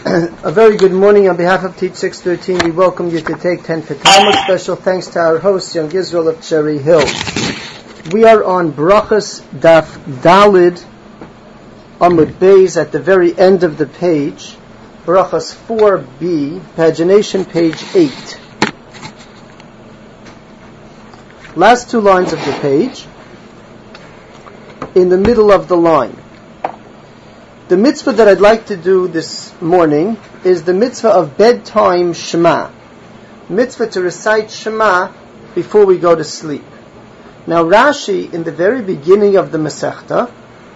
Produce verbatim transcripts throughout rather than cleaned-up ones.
A very good morning on behalf of Teach six thirteen. We welcome you to take ten for Talmud. Special thanks to our host, Young Israel of Cherry Hill. We are on Brachas Daf Dalid Amud Beis at the very end of the page. Brachas four B, pagination page eight. Last two lines of the page. In the middle of the line. The mitzvah that I'd like to do this morning is the mitzvah of bedtime Shema. Mitzvah to recite Shema before we go to sleep. Now Rashi, in the very beginning of the Masechta,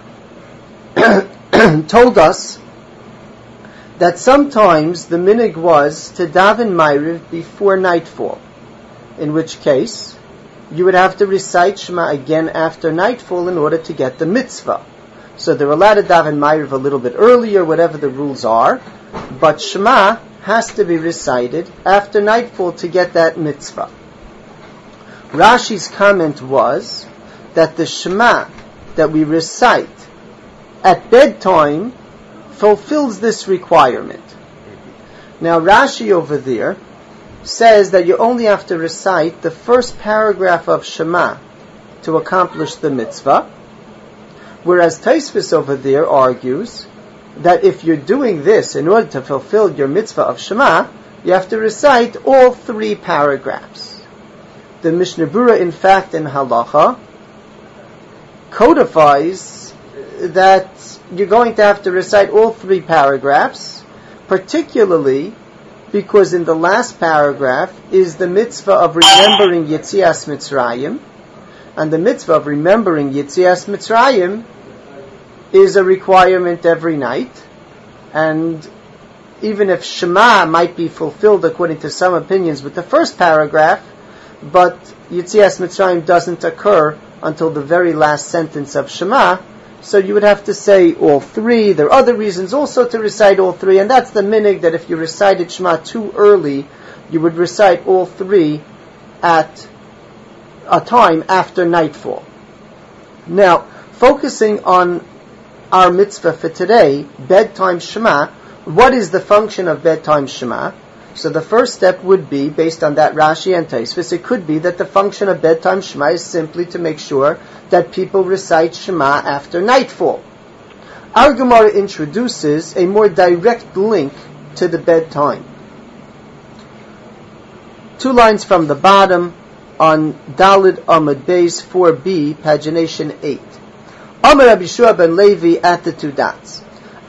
told us that sometimes the minhag was to daven Ma'ariv before nightfall, in which case you would have to recite Shema again after nightfall in order to get the mitzvah. So they're allowed to daven Ma'ariv a little bit earlier, whatever the rules are, but Shema has to be recited after nightfall to get that mitzvah. Rashi's comment was that the Shema that we recite at bedtime fulfills this requirement. Now Rashi over there says that you only have to recite the first paragraph of Shema to accomplish the mitzvah, whereas Tosfos over there argues that if you're doing this in order to fulfill your mitzvah of Shema, you have to recite all three paragraphs. The Mishnah Berurah, in fact, in Halacha, codifies that you're going to have to recite all three paragraphs, particularly because in the last paragraph is the mitzvah of remembering Yetzias Mitzrayim, and the mitzvah of remembering Yetzias Mitzrayim is a requirement every night. And even if Shema might be fulfilled according to some opinions with the first paragraph, but Yetzias Mitzrayim doesn't occur until the very last sentence of Shema, so you would have to say all three. There are other reasons also to recite all three, and that's the minhag that if you recited Shema too early, you would recite all three at a time after nightfall. Now, focusing on our mitzvah for today, bedtime Shema, what is the function of bedtime Shema? So the first step would be, based on that Rashi and Tosfos, it could be that the function of bedtime Shema is simply to make sure that people recite Shema after nightfall. Our Gemara introduces a more direct link to the bedtime. Two lines from the bottom on Dalid Amud Beis four B, pagination eight. Amar Rabbi Yeshua ben Levi at the two dots.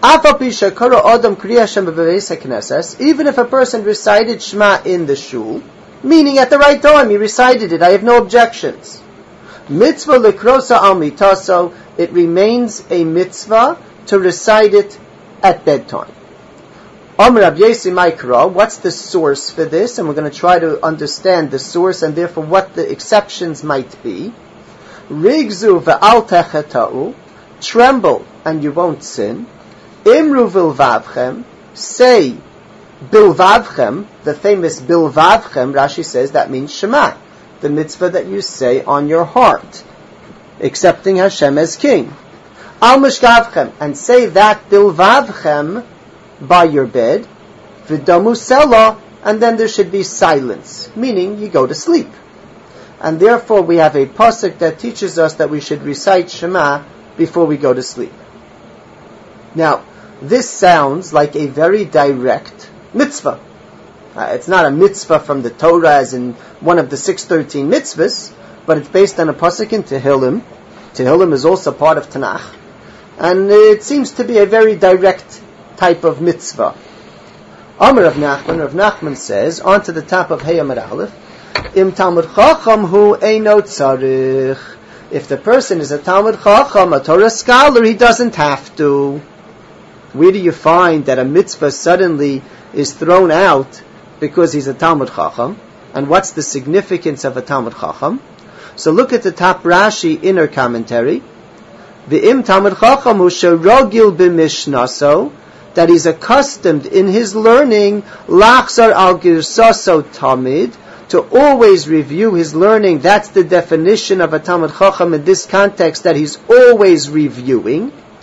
Even if a person recited Shema in the shul, meaning at the right time, he recited it, I have no objections. Mitzvah lekrosa al mitaso, it remains a mitzvah to recite it at bedtime. Amar Rabbi Yossi Maikra, what's the source for this? And we're going to try to understand the source and therefore what the exceptions might be. Rigzu ve'al techeta'u, tremble and you won't sin. Imru bilvavchem, say bilvavchem, the famous bilvavchem, Rashi says that means Shema, the mitzvah that you say on your heart, accepting Hashem as king. Al mishkavchem, and say that bilvavchem by your bed, v'damu sela, and then there should be silence, meaning you go to sleep. And therefore we have a pasuk that teaches us that we should recite Shema before we go to sleep. Now, this sounds like a very direct mitzvah. Uh, it's not a mitzvah from the Torah as in one of the six thirteen mitzvahs, but it's based on a pasuk in Tehillim. Tehillim is also part of Tanakh. And it seems to be a very direct type of mitzvah. Amar Rav Nachman, Rav Nachman says, onto the top of Hey Amar Aleph, Im Talmud Chacham hu eino tzarich. If the person is a Talmud Chacham, a Torah scholar, he doesn't have to. Where do you find that a mitzvah suddenly is thrown out because he's a Talmud Chacham? And what's the significance of a Talmud Chacham? So look at the top Rashi inner commentary. V'im Talmud Chacham hu sherogil b'mishnaso, that he's accustomed in his learning, lachzar al girsaso tamid, to always review his learning. That's the definition of a Talmud Chacham in this context, that he's always reviewing.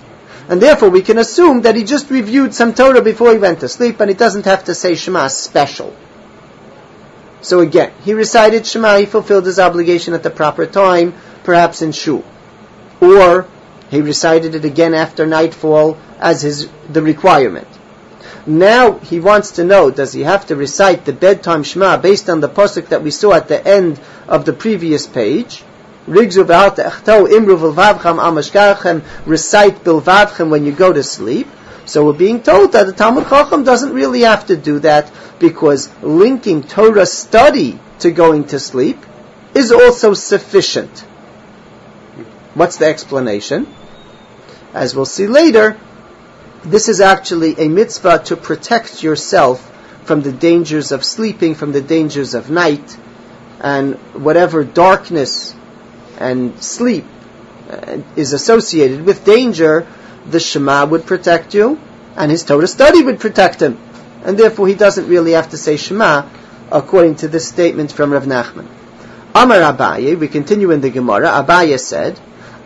And therefore we can assume that he just reviewed some Torah before he went to sleep, and he doesn't have to say Shema special. So again, he recited Shema, he fulfilled his obligation at the proper time, perhaps in shul. Or he recited it again after nightfall as his the requirement. Now he wants to know, does he have to recite the bedtime Shema based on the pasuk that we saw at the end of the previous page? Rigzu v'alta echto imru v'lvavchem al mashkarchem, recite bilvavchem when you go to sleep. So we're being told that the Talmud Chacham doesn't really have to do that, because linking Torah study to going to sleep is also sufficient. What's the explanation? As we'll see later, this is actually a mitzvah to protect yourself from the dangers of sleeping, from the dangers of night, and whatever darkness and sleep is associated with danger, the Shema would protect you, and his Torah study would protect him. And therefore he doesn't really have to say Shema, according to this statement from Rav Nachman. Amar Abaye, we continue in the Gemara, Abaye said,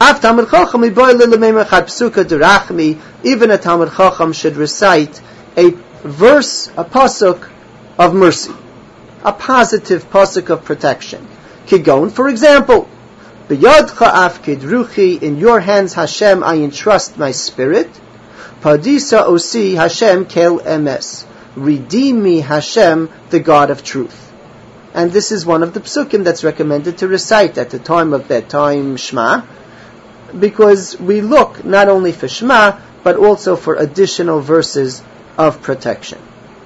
even a Talmud Chacham should recite a verse, a pasuk of mercy, a positive pasuk of protection. Kigon, for example, B'yadcha afkid ruchi, in your hands Hashem I entrust my spirit. Padisa osi Hashem kel emes, redeem me Hashem, the God of truth. And this is one of the psukim that's recommended to recite at the time of bedtime Shema, because we look not only for Shema, but also for additional verses of protection.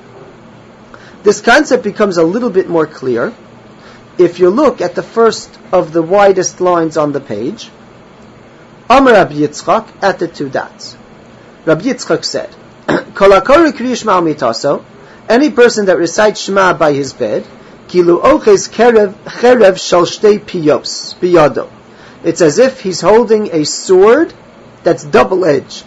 This concept becomes a little bit more clear if you look at the first of the widest lines on the page, Amar Rabbi Yitzchak, at the two dots. Rabbi Yitzchak said, Kol hakori kriya Shema al mitaso, any person that recites Shema by his bed, kilu oches cherev shal shtei piyos biyado. It's as if he's holding a sword that's double-edged.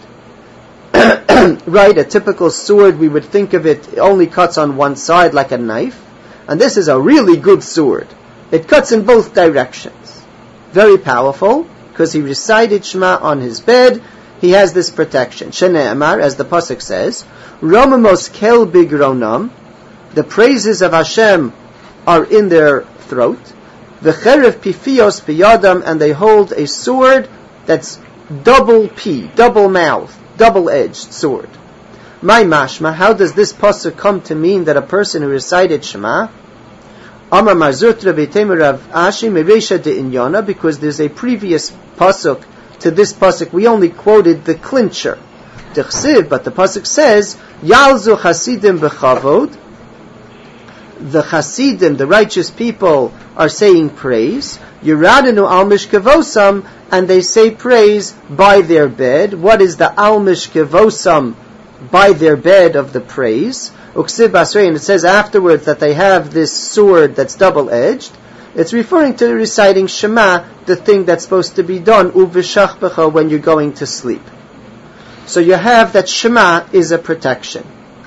Right, a typical sword, we would think of it, it only cuts on one side like a knife. And this is a really good sword. It cuts in both directions. Very powerful, because he recited Shema on his bed. He has this protection. Shene'emar, as the pasuk says, Romamos kel bigronam, the praises of Hashem are in their throat. V'cherev pifios biyadam, and they hold a sword that's double P, double mouth, double-edged sword. My mashma, how does this pasuk come to mean that a person who recited Shema? Amar Marzutra b'temer Rav Ashi meresha de'inyana, because there's a previous pasuk to this pasuk. We only quoted the clincher, D'chsiv, but the pasuk says, Yalzu chasidim b'chavod. The chasidim, the righteous people, are saying praise. Yiradenu al mishkevosam, and they say praise by their bed. What is the al mishkevosam? By their bed of the praise. Uksiv basrei, and it says afterwards that they have this sword that's double-edged. It's referring to reciting Shema, the thing that's supposed to be done, uvishachbecha, when you're going to sleep. So you have that Shema is a protection.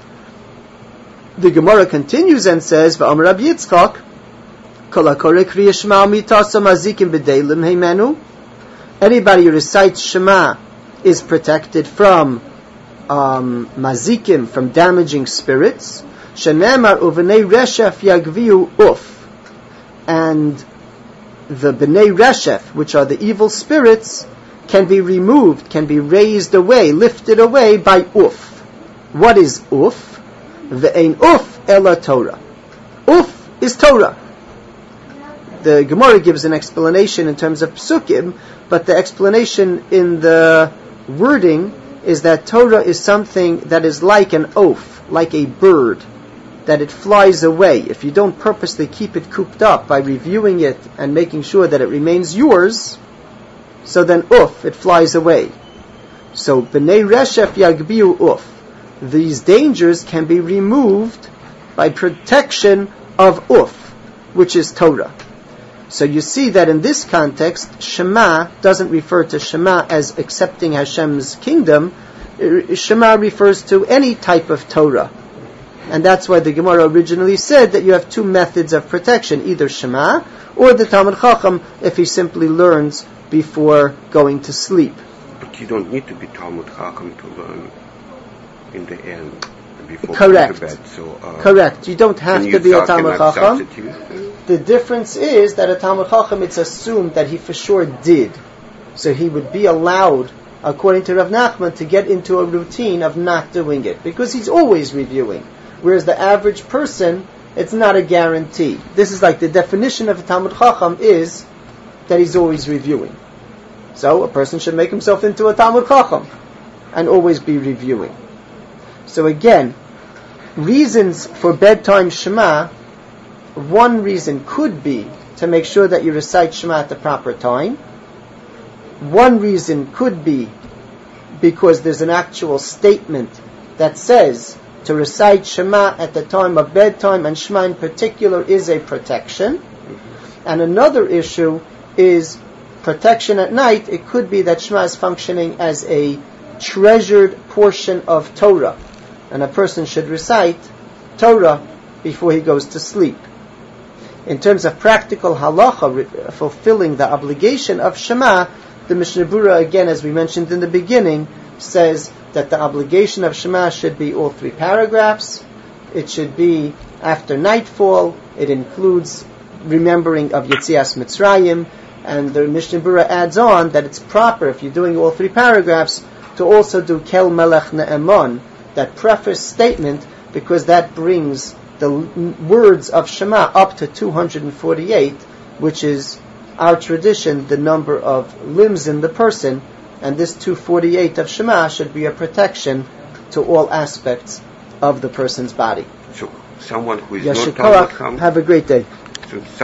The Gemara continues and says, V'amar Rabbi Yitzchak, Kol hakore kriya Shema al mitasa mazikim b'deilim heimenu. Anybody who recites Shema is protected from um, mazikim, from damaging spirits. Shenemar uvenei reshef yagviu uf. And the b'nei reshef, which are the evil spirits, can be removed, can be raised away, lifted away by uf. What is uf? Ve'ein uf ela Torah. Uf is Torah. The Gemara gives an explanation in terms of psukim, but the explanation in the wording is that Torah is something that is like an oaf, like a bird, that it flies away. If you don't purposely keep it cooped up by reviewing it and making sure that it remains yours, so then uf, it flies away. So b'nei reshef yagbiu uf. These dangers can be removed by protection of uf, which is Torah. So you see that in this context, Shema doesn't refer to Shema as accepting Hashem's kingdom. Shema refers to any type of Torah. And that's why the Gemara originally said that you have two methods of protection, either Shema or the Talmud Chacham if he simply learns before going to sleep. But you don't need to be Talmud Chacham to learn in the end before Correct. going to bed. So, uh, Correct. You don't have to be a Talmud Chacham. Substitute? The difference is that a Talmud Chacham, it's assumed that he for sure did. So he would be allowed, according to Rav Nachman, to get into a routine of not doing it, because he's always reviewing. Whereas the average person, it's not a guarantee. This is like the definition of a Talmud Chacham is that he's always reviewing. So a person should make himself into a Talmud Chacham and always be reviewing. So again, reasons for bedtime Shema, one reason could be to make sure that you recite Shema at the proper time. One reason could be because there's an actual statement that says to recite Shema at the time of bedtime, and Shema in particular is a protection. And another issue is protection at night. It could be that Shema is functioning as a treasured portion of Torah, and a person should recite Torah before he goes to sleep. In terms of practical halacha, fulfilling the obligation of Shema, the Mishnah Berurah, again, as we mentioned in the beginning, says that the obligation of Shema should be all three paragraphs. It should be after nightfall. It includes remembering of Yetzias Mitzrayim. And the Mishnah Berurah adds on that it's proper, if you're doing all three paragraphs, to also do Kel Melech Ne'eman, that preface statement, because that brings the words of Shema up to two hundred forty-eight, which is our tradition, the number of limbs in the person, and this two hundred forty-eight of Shema should be a protection to all aspects of the person's body. So someone who is Yashikor, not Talmud Chacham, have a great day. So